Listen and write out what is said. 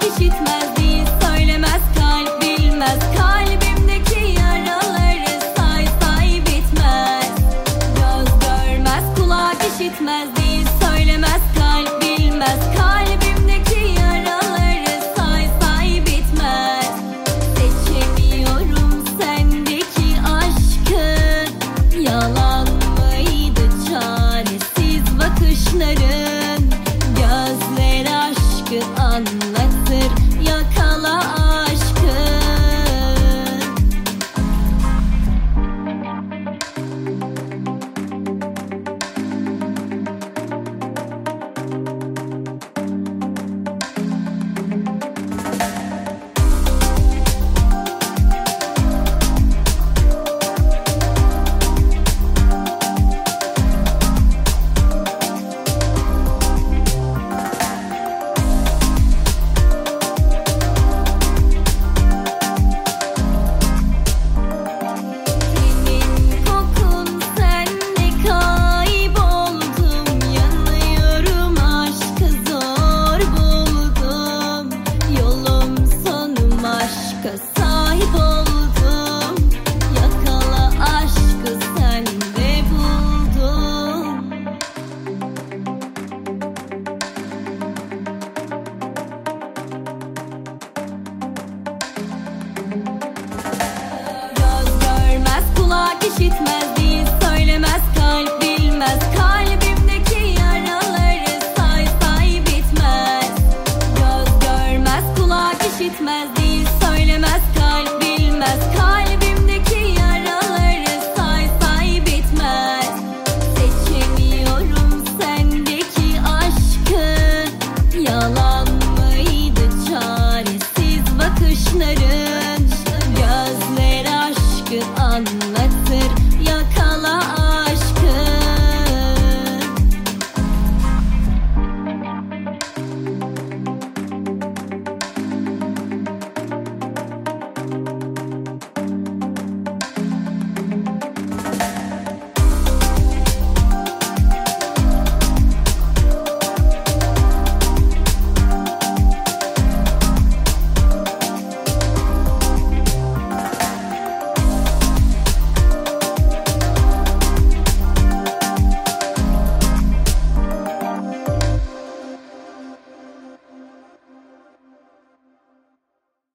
işitmez değil, söylemez kalp bilmez. Kalbimdeki yaraları say say bitmez. Göz görmez, kulak işitmez değil, söylemez kalp bilmez. Kalbimdeki yaraları say say bitmez. Seçemiyorum sendeki aşkı, yalan mıydı çaresiz bakışların? Gözler aşkı anlatır, yakala aşkı. Senin kokun sende kayboldum, yanıyorum aşkı zor buldum. Yolum sonum aşka sahip oldum, yakala aşkı sende buldum. Göz görmez, kulak işitmez değil, söylemez kalp bilmez. Kalbimdeki yaraları say say bitmez. Göz görmez, kulak işitmez değil, söylemez kalp bilmez. Kalbimdeki yaraları say say bitmez. Seçemiyorum sendeki aşkı, yalan mıydı çaresiz bakışların? Gözler aşkı anlatır,